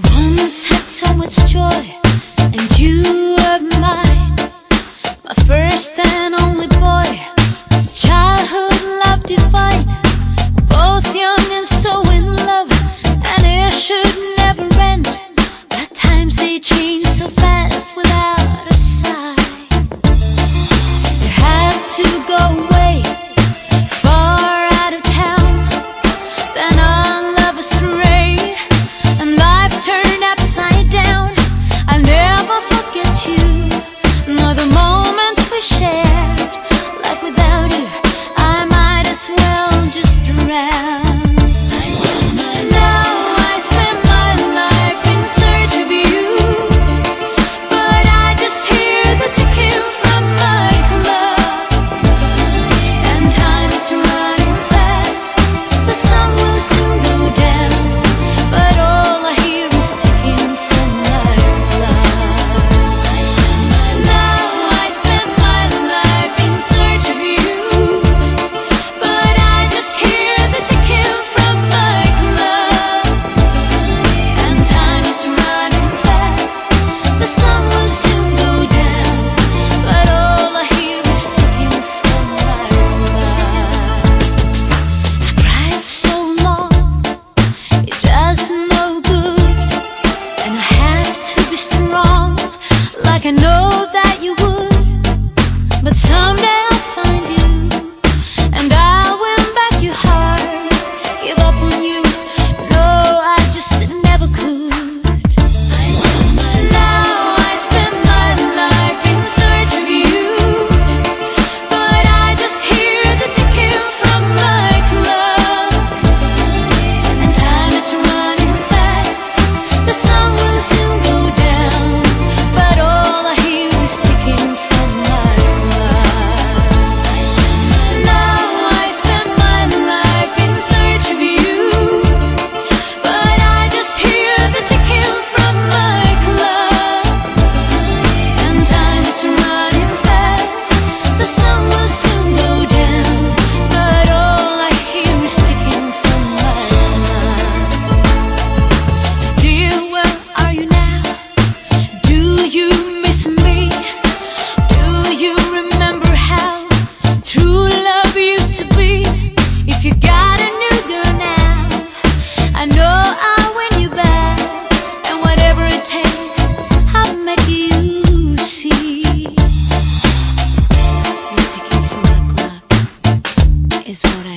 once had so much joy, and you were mine, my first and only boy. Childhood love divine, both young and so in love, and it should never end. But times they change so fast without a sigh. You had to go away, far out of town, then our love astray, and life turned upside down. I'll never forget you, nor the moments we shared. Life without you, I might as well just drown. I know that you would, but someday I'll find you, and I'll win back your heart. Give up on you, no, I just never could. Now I spend my life in search of you, but I just hear the ticking from my clock, and time is running fast. The sun will soon go down, but all I hear is ticking from my clock. Now I spend my life in search of you, but I just hear the ticking from my clock, and time is running fast. The sun will soon go down, but all I hear is ticking from my clock. Dear, where are you now? Do you miss me? Do you remember how true love used to be? If you got a new girl now, I know I'll win you back, and whatever it takes, I'll make you see. You're ticking from my clock is what